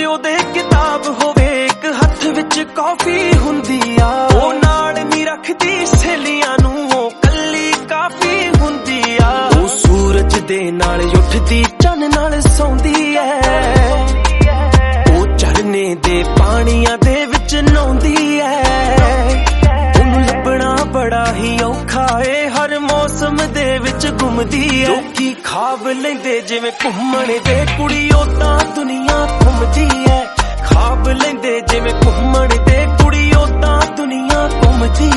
ਉਹਦੇ ਕਿਤਾਬ ਹੋਵੇ, ਇੱਕ ਹੱਥ ਵਿੱਚ ਕਾਫੀ ਹੁੰਦੀ ਆ। ਉਹ ਨਾਲ ਨਹੀਂ ਰੱਖਦੀ ਸਹੇਲੀਆਂ ਨੂੰ, ਉਹ ਕੱਲੀ ਕਾਫੀ ਹੁੰਦੀ ਆ। ਉਹ ਸੂਰਜ ਦੇ ਨਾਲ ਉੱਠਦੀ, ਚੰਨ ਨਾਲ ਸੌਂਦੀ ਐ। ਉਹ ਝਰਨੇ ਦੇ ਪਾਣੀਆਂ ਦੇ ਵਿੱਚ ਨਹਾਉਂਦੀ ਐ। ਉਹਨੂੰ ਲੱਭਣਾ ਬੜਾ ਹੀ ਔਖਾ ਏ, ਹਰ ਮੌਸਮ ਦੇ ਵਿੱਚ ਘੁੰਮਦੀ ਐ। ਲੋਕੀ ਖਾਬ ਲੈਂਦੇ ਜਿਵੇਂ ਘੁੰਮਣ ਦੇ, ਕੁੜੀ ਓਦਾਂ ਦੁਨੀਆ ਘੁੰਮਦੀ ਐ। ਖਾਬ ਲੈਂਦੇ ਜਿਵੇਂ ਘੁੰਮਣ ਦੇ, ਕੁੜੀ ਓਦਾਂ ਦੁਨੀਆ ਘੁੰਮਦੀ